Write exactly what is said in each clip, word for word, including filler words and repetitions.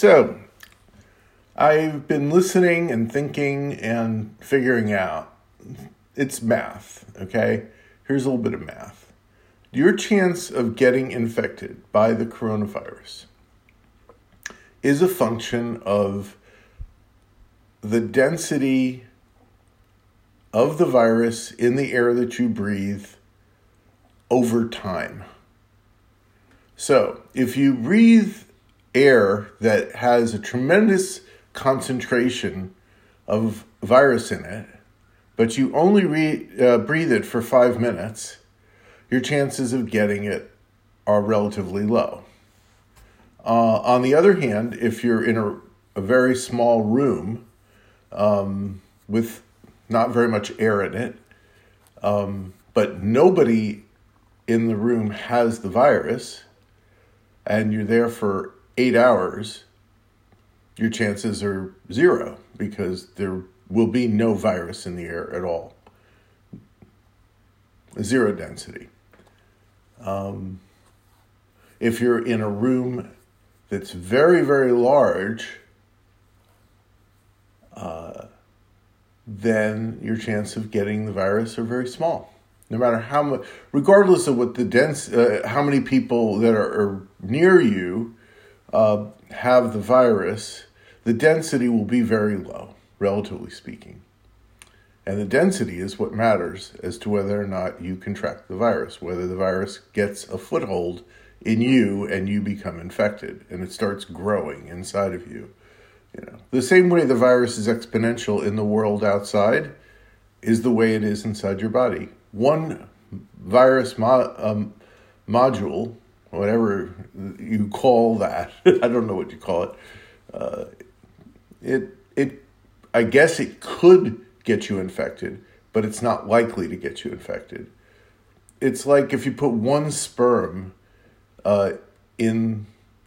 So, I've been listening and thinking and figuring out. It's math, okay? Here's a little bit of math. Your chance of getting infected by the coronavirus is a function of the density of the virus in the air that you breathe over time. So, if you breathe air that has a tremendous concentration of virus in it, but you only re, uh, breathe it for five minutes, your chances of getting it are relatively low. Uh, on the other hand, if you're in a, a very small room um, with not very much air in it, um, but nobody in the room has the virus, and you're there for eight hours, your chances are zero because there will be no virus in the air at all. Zero density. Um, if you're in a room that's very, very large, uh, then your chance of getting the virus are very small. No matter how much, regardless of what the dense, uh, how many people that are, are near you uh, have the virus, the density will be very low, relatively speaking. And the density is what matters as to whether or not you contract the virus, whether the virus gets a foothold in you and you become infected and it starts growing inside of you. You know, the same way the virus is exponential in the world outside is the way it is inside your body. One virus mo- um, module, whatever you call that, I don't know what you call it. Uh, it it, I guess it could get you infected, but it's not likely to get you infected. It's like if you put one sperm uh, in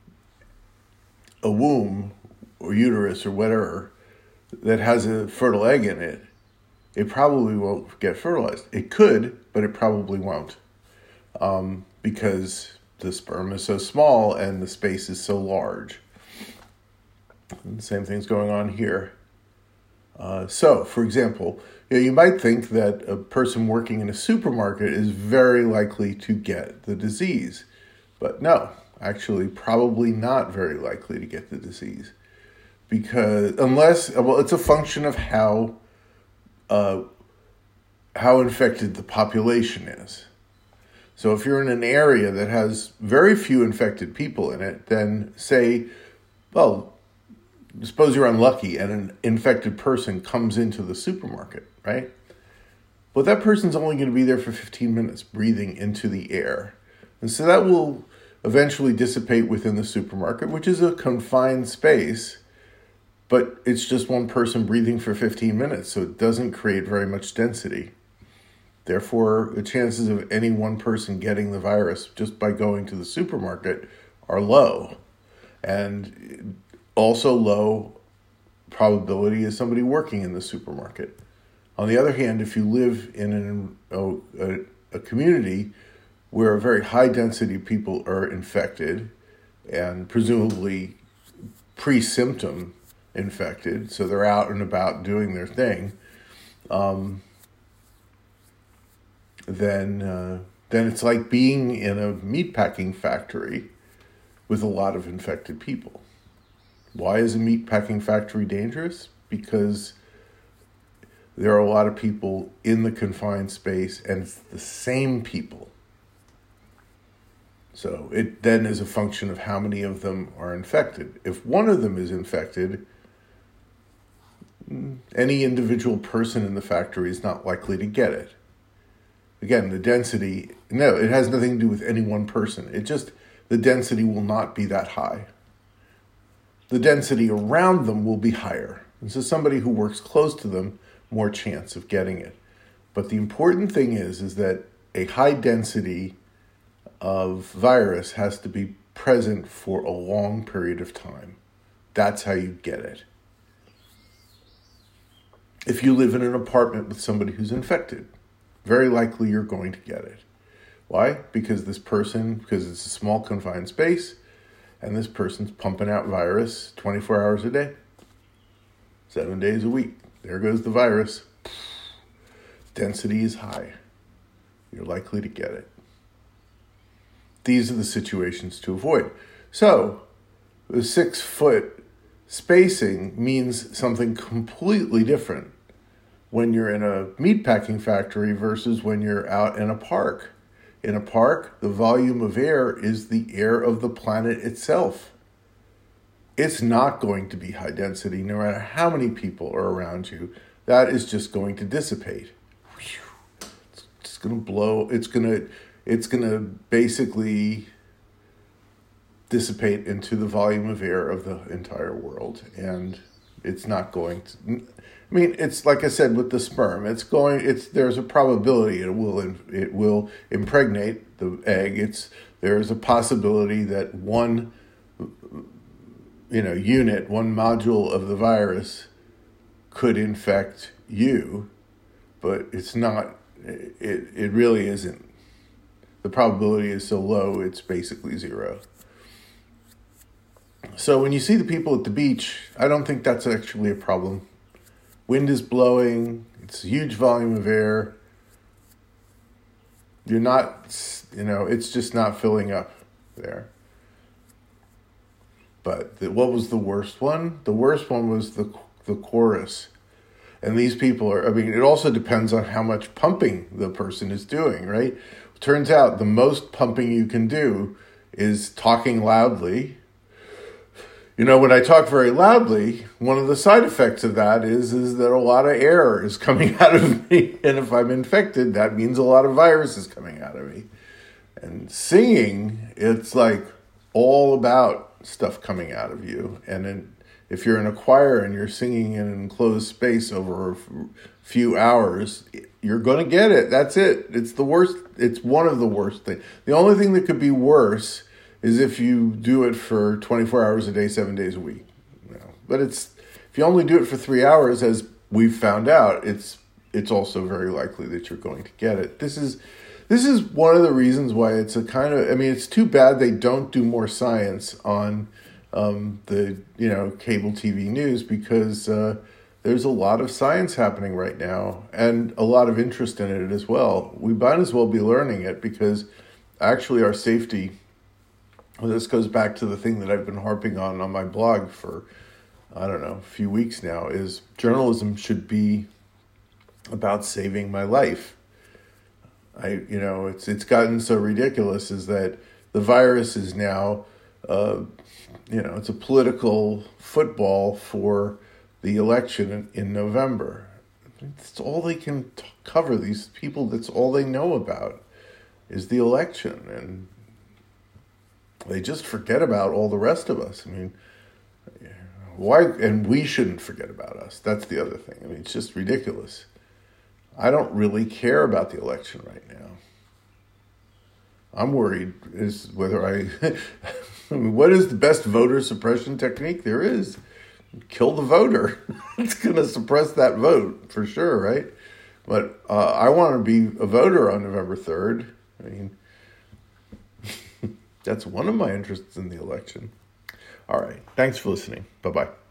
a womb or uterus or whatever that has a fertile egg in it, it probably won't get fertilized. It could, but it probably won't. Um, because the sperm is so small and the space is so large. And the same thing's going on here. Uh, so, for example, you know, you might think that a person working in a supermarket is very likely to get the disease. But no, actually probably not very likely to get the disease. Because unless, well, it's a function of how Uh, how infected the population is. So if you're in an area that has very few infected people in it, then say, well, suppose you're unlucky and an infected person comes into the supermarket, right? Well, that person's only going to be there for fifteen minutes breathing into the air. And so that will eventually dissipate within the supermarket, which is a confined space. But it's just one person breathing for fifteen minutes, so it doesn't create very much density. Therefore, the chances of any one person getting the virus just by going to the supermarket are low. And also low probability is somebody working in the supermarket. On the other hand, if you live in an, a, a community where a very high density of people are infected and presumably pre-symptom infected, so they're out and about doing their thing, um, then uh, then it's like being in a meatpacking factory with a lot of infected people. Why is a meatpacking factory dangerous? Because there are a lot of people in the confined space, and it's the same people. So it then is a function of how many of them are infected. If one of them is infected, any individual person in the factory is not likely to get it. Again, the density, no, it has nothing to do with any one person. It just, the density will not be that high. The density around them will be higher. And so somebody who works close to them, more chance of getting it. But the important thing is, is that a high density of virus has to be present for a long period of time. That's how you get it. If you live in an apartment with somebody who's infected, very likely you're going to get it. Why? Because this person, because it's a small confined space, And this person's pumping out virus twenty-four hours a day, seven days a week. There goes the virus. Density is high. You're likely to get it. These are the situations to avoid. So, the six foot spacing means something completely different when you're in a meatpacking factory versus when you're out in a park. In a park, the volume of air is the air of the planet itself. It's not going to be high density, no matter how many people are around you. That is just going to dissipate. It's just going to blow. It's going to, it's going to basically dissipate into the volume of air of the entire world. And it's not going to... I mean, it's like I said with the sperm. It's going. It's there's a probability it will it will impregnate the egg. It's there's a possibility that one, you know, unit, one module of the virus could infect you, but it's not. It it really isn't. The probability is so low. It's basically zero. So when you see the people at the beach, I don't think that's actually a problem. Wind is blowing. It's a huge volume of air. You're not, you know, it's just not filling up there. But the, what was the worst one? The worst one was the the chorus. And these people are, I mean, it also depends on how much pumping the person is doing, right? Turns out the most pumping you can do is talking loudly. You know, when I talk very loudly, one of the side effects of that is, is that a lot of air is coming out of me. And if I'm infected, that means a lot of virus is coming out of me. And singing, it's like all about stuff coming out of you. And then if you're in a choir and you're singing in an enclosed space over a few hours, you're going to get it. That's it. It's the worst. It's one of the worst things. The only thing that could be worse is if you do it for twenty-four hours a day, seven days a week. You know, but it's if you only do it for three hours, as we've found out, it's it's also very likely that you're going to get it. This is this is one of the reasons why it's a kind of. I mean, it's too bad they don't do more science on um, the you know cable T V news, because uh, there's a lot of science happening right now and a lot of interest in it as well. We might as well be learning it, because actually our safety. Well, this goes back to the thing that I've been harping on on my blog for, I don't know, a few weeks now, is journalism should be about saving my life. I, you know, it's it's gotten so ridiculous is that the virus is now, uh, you know, it's a political football for the election in, in November. That's all they can t- cover. These people, that's all they know about is the election, and they just forget about all the rest of us. I mean, why? And we shouldn't forget about us. That's the other thing. I mean, it's just ridiculous. I don't really care about the election right now. I'm worried is whether I, I mean, what is the best voter suppression technique there is? Kill the voter. It's going to suppress that vote for sure, right? But uh, I want to be a voter on November third. I mean, that's one of my interests in the election. All right. Thanks for listening. Bye-bye.